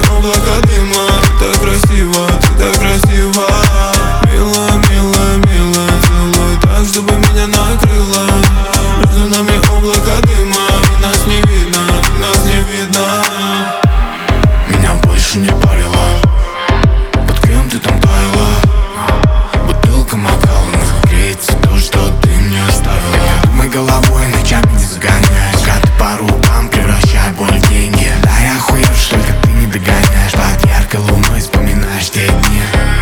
облака дыма. Так красиво, ты так красиво. Милая, милая, милая, целуй так, чтобы меня накрыло. Между нами облака дыма, и нас не видно, нас не видно. Меня больше не парило, под кем ты там таяла. Бутылка макала, но греется то, что ты мне оставила. Думай головой, ночами не загоняй, пока ты по рукам превращай боль в деньги. Да я охуев, что только ты не догоняешь. Под яркой луной вспоминаешь те дни.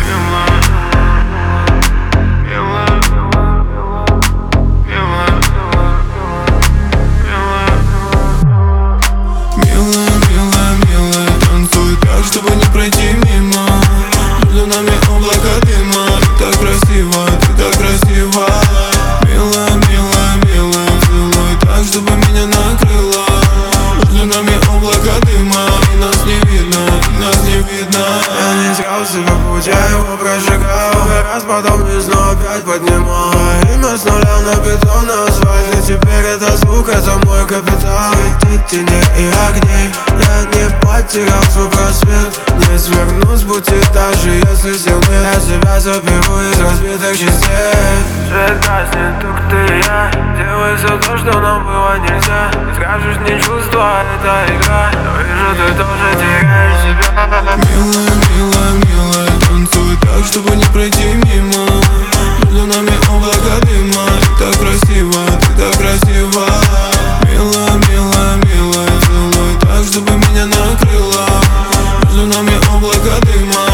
Чтобы не пройти мимо. Между нами облака дыма. Так красиво, ты так красиво. Милая, милая, милая, целуй так, чтобы меня накрыло. Между нами облака дыма, и нас не видно, нас не видно. Я не искал себе путь, я его прожигал. Раз потом весну опять поднимал. Имя с нуля на бетон, на асфальте. Теперь это звук, это мой капитал. Светит теней и огней. Я не потерял свой просвет. Не сверну с пути, даже если сил нет. Я себя заберу из разбитых частей. Свет гаснет, только ты и я. Делай все то, что нам было нельзя. Ты скажешь, не чувства, это игра. Но вижу, ты тоже теряешь себя. Милая, милая, милая, танцуй так, чтобы не пройти мимо. Между нами облака дыма. Так красиво, ты так красиво. Милая, милая, милая, целуй так, чтобы меня накрыло. Между нами облака дыма.